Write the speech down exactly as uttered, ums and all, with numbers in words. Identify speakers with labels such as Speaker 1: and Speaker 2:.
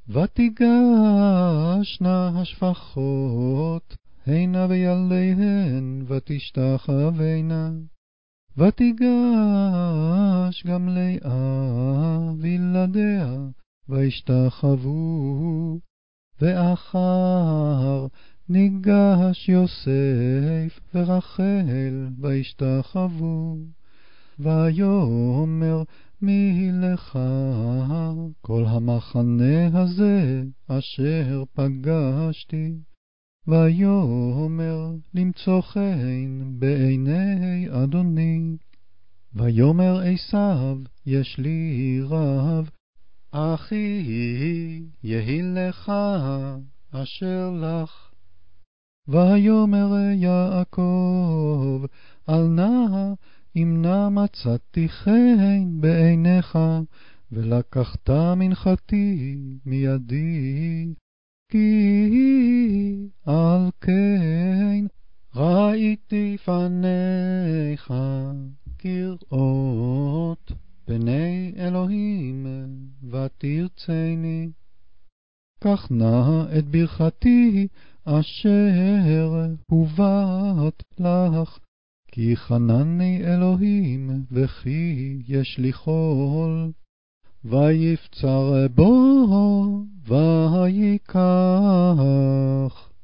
Speaker 1: ותיגשנה השפחות, הנה וילדיהן, ותשתחווינה. ותיגש גם לאה וילדיה, וישתחוו. ואחר ניגש יוסף ורחל, וישתחוו. ויאמר מי לך כל המחנה הזה אשר פגשתי? ויאמר למצוא חן בעיני אדוני. ויאמר עשיו יש לי רב, אחי יהי לך אשר לך. ויאמר יעקב אל נא אם נא מצאתי חן בעיניך, ולקחת מנחתי מידי. כי על כן ראיתי פניך כראות פני אלוהים, ותרצני. קח נא את ברכתי אשר הובאת לך, כי חנני אלוהים וכי יש לי חול. ויפצר בו ויקח.